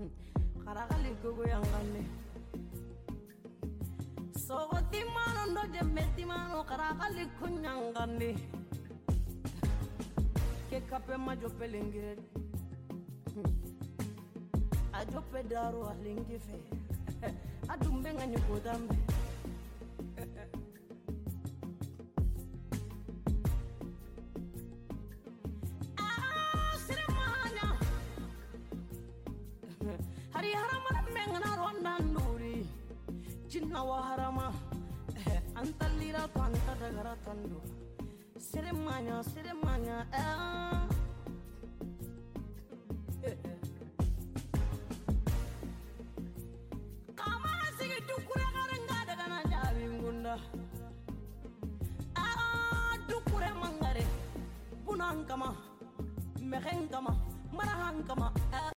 Karagali gogo yangane Sogoti mano ndo jemeti mano karagali kunyangane Ke kape majo pelingire Ajo pedaro alingi fe Adumbe ngani kodambe Hari harama mengna ronanduri Jinna wa harama Antalira kanta dagara tandu Seremanya Kama sigi dukure ngarenga daga na jabi ngunda Dukure mangare Bunan kama Mehen kama Marahan kama